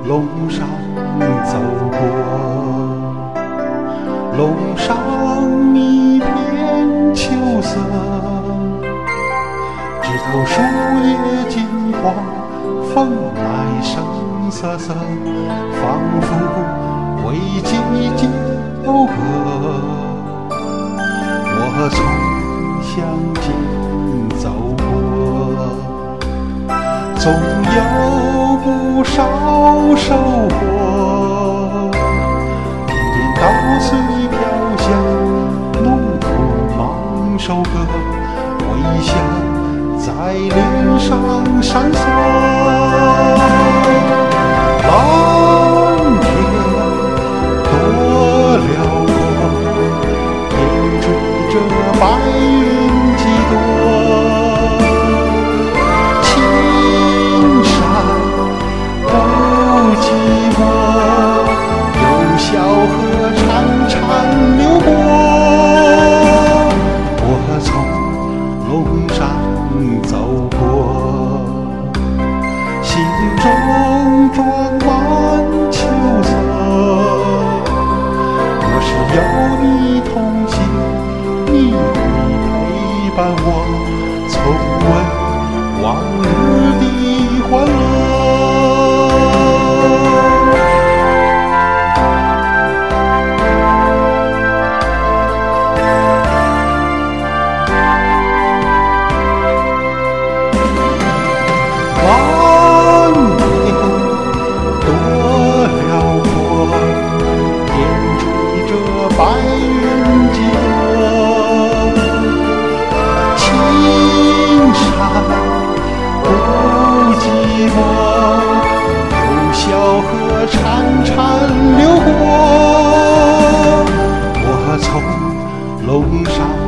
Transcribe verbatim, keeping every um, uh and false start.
龙上走过，龙上一片秋色，枝头树叶金黄，风来声瑟瑟，仿佛为季节奏歌。我从乡间走过，总有不少收获。点点稻穗飘香，农夫忙收割，微笑在脸上闪烁。蓝天多辽阔，点缀着白云几朵。青山不寂寞，有小河潺潺流过。我从龙上走过，心中装满秋色。若是有你同行，你会陪伴我，重温往日的欢乐。蓝天多辽阔，点缀着白云几朵。青山不寂寞，有小河潺潺流过。我从龙上